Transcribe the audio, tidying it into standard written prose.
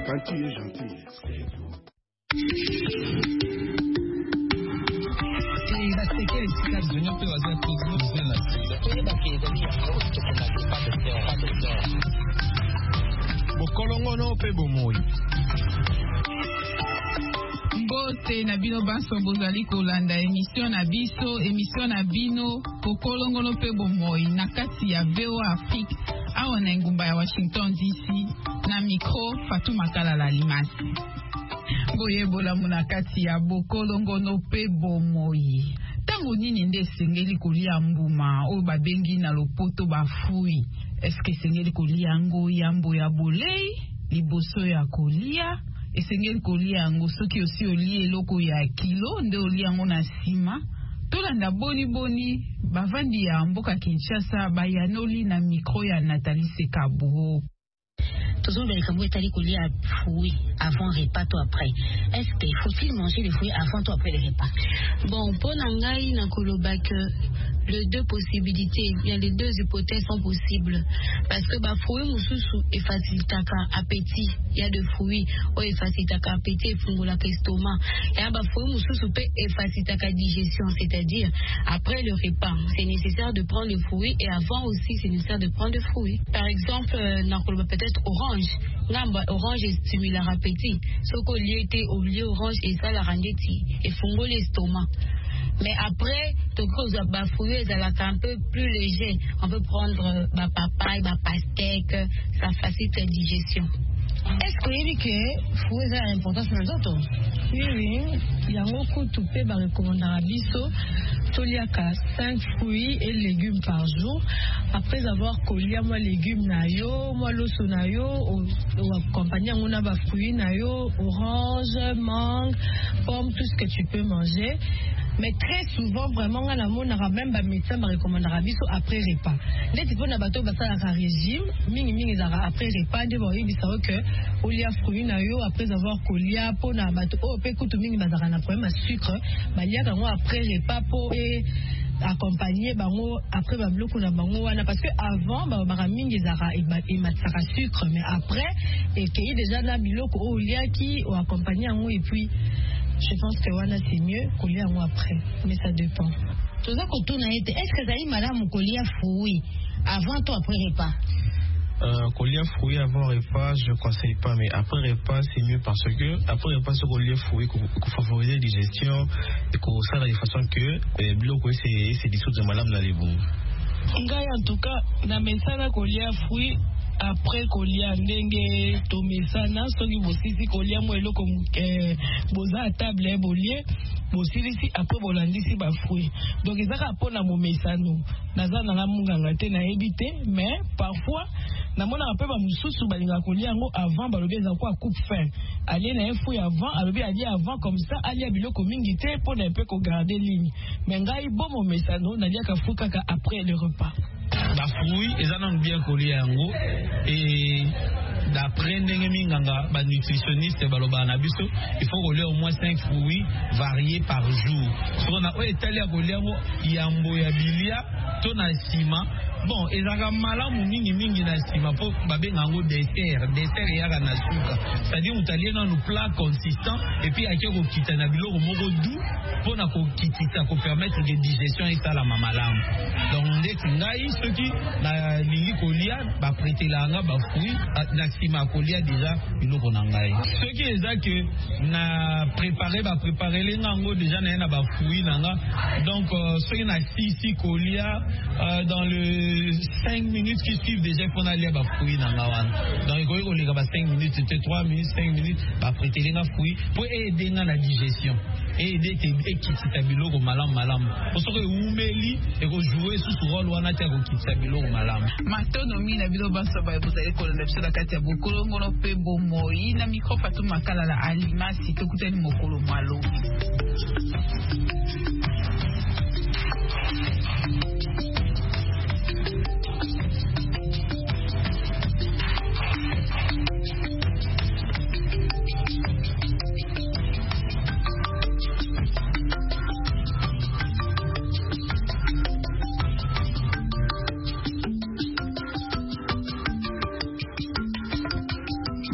quand tu es gentil. Mbote na bino baso bozali kolanda émission na biso, émission na bino Pokolongono pe bomoi na kati ya VOA Afrique awa na ngumba ya Washington DC na micro Fatou Makala Limasi. Boye bola muna kati ya Pokolongono pe bomoi. Tango nini nde sengeli kolia mbuma o babengi na lopoto bafui. Eske sengeli kolia ngo yambo ya bolei liboso ya kolia esengeli kolia yango soki osi olie eloko ya kilo nde olia yango na sima tolanda boni bavandi ya mboka Kinshasa bayanoli na micro ya Nathalie Sekabo. Toujours véritablement étalé collier à fruits avant repas ou après. Est-ce qu'il faut-il manger les fruits avant ou après les repas? Bon, pour Nangaï, Nakoloba, les deux possibilités, bien les deux hypothèses sont possibles. Parce que bah fruits mususu est facile appétit. Il y a des fruits où est facile appétit, fungola l'estomac. Et bah fruits mususu est facile digestion, c'est-à-dire après le repas, c'est nécessaire de prendre le fruit et avant aussi c'est nécessaire de prendre le fruit. Par exemple, Nakoloba peut-être orange. Orange stimule l'appétit. Ce qu'on lié était au lieu orange et ça la rendait et fungo l'estomac. Mais après, tout cause bah fruits ça la un peu plus léger. On peut prendre bah papaye, bah pastèque, ça facilite la digestion. Est-ce que vous que fruits a importance dans les autres? Oui, il y a beaucoup de peu par recommandation biso. Toliaka 5 fruits et légumes par jour. Après avoir collé moi légumes nayo, moi l'osso nayo, ou accompagné on a fruits nayo, orange, mangue, pomme, tout ce que tu peux manger. Mais très souvent, vraiment, à la on a même un médecin qui recommande après repas. Les types de bateau basent à régime, après repas, de que au lieu fruits nayo après avoir collé pour na bateau, au pécou tout mingi bazara na problème à sucre, balia quand après repas pour accompagner bango après ba bloc na bango wana parce que avant ba mingi zara et matsaka sucre mais après et qu'il déjà na biloko au lieu qui ou accompagner en et puis je pense que wana c'est mieux coller un mois après, mais ça dépend. Tout ça quand on a été, est-ce que ça y madame coller fruits avant ou après repas? Coller fruits avant repas, je ne conseille pas, mais après repas c'est mieux parce que après repas c'est coller fruits qui favorise la digestion et qu'on sait de façon que bloc c'est dissout de madame dans les bons. En tout cas, dans mes salles coller fruits après kolia ndenge tomesana soki bosisi kolia mwelo comme boza à table bolie bosilisi après bolandisi ba fruits donc ezaka pona momesano naza na munganga te na ebité mais parfois na mona pe ba mususu balinga kolia ngo avant balobi za kwa coupe fin aller na fruit avant alobi ali avant comme ça ali biloko mingi te pona pe ko garder ligne mais ngai bo momesano na lia ka fuka ka après le repas. Ba fruits ezana bien collé yango et d'après ndenge minganga ba nutritionniste baloba na biso il faut coller au moins 5 fruits variés par jour. So na o etalia coller yango yambo ya bilia to na sima bon ezaka malamu mingi na sima po babenga yango dessert yaka na suka c'est-à-dire utalien dans le plat consistant et puis akeko kita na biloko moko doux pour na ko kitisa ko permettre de digestion et ça la malamu donc ndeki ngai soki na lingi kolia ba prêter langa ba fruits na sima kolia déjà biloko na ngai soki ezake na préparer les ngango déjà na ba fruits nanga donc soki na si kolia dans le 5 minutes qui suivent déjà pour aller à fruits dans la wan. Donc il faut les 5 minutes, c'était 3 minutes, 5 minutes, bah prêter les fruits pour aider dans la digestion. Et aider tes kittabilo comme malam. Pour ce que umeli et que jouer sous ce rôle wana tia ko kittabilo malam. Matonomi na bilo basa ba vous allez connaître sur la carte ya bokolo ngono pe bomoi na micro Fatou Makala la Alimasi to kutani mokolo malo.